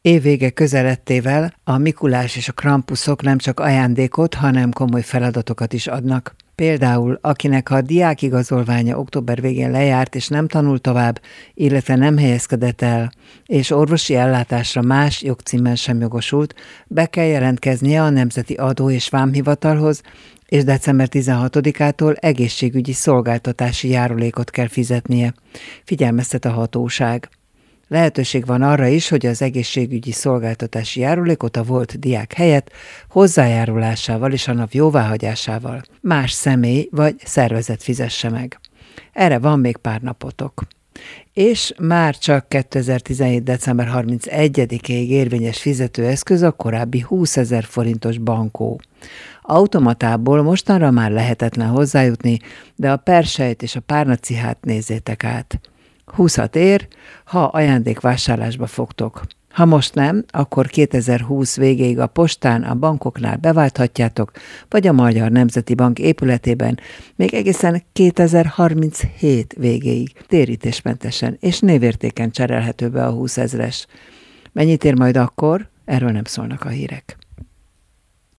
Évvége közelettével a Mikulás és a Krampuszok nem csak ajándékot, hanem komoly feladatokat is adnak. Például, akinek a diákigazolványa október végén lejárt és nem tanul tovább, illetve nem helyezkedett el, és orvosi ellátásra más jogcímmel sem jogosult, be kell jelentkeznie a Nemzeti Adó- és Vámhivatalhoz, és december 16-ától egészségügyi szolgáltatási járulékot kell fizetnie, figyelmeztet a hatóság. Lehetőség van arra is, hogy az egészségügyi szolgáltatási járulékot a volt diák helyett hozzájárulásával és a NAV jóváhagyásával más személy vagy szervezet fizesse meg. Erre van még pár napotok. És már csak 2017. december 31-ig érvényes fizetőeszköz a korábbi 20 000 forintos bankó. Automatából mostanra már lehetetlen hozzájutni, de a persejt és a párnacihát nézzétek át. 20-at ér, ha ajándékvásárlásba fogtok. Ha most nem, akkor 2020 végéig a postán, a bankoknál beválthatjátok, vagy a Magyar Nemzeti Bank épületében még egészen 2037 végéig térítésmentesen és névértéken cserélhető be a 20 000-es. Mennyit ér majd akkor? Erről nem szólnak a hírek.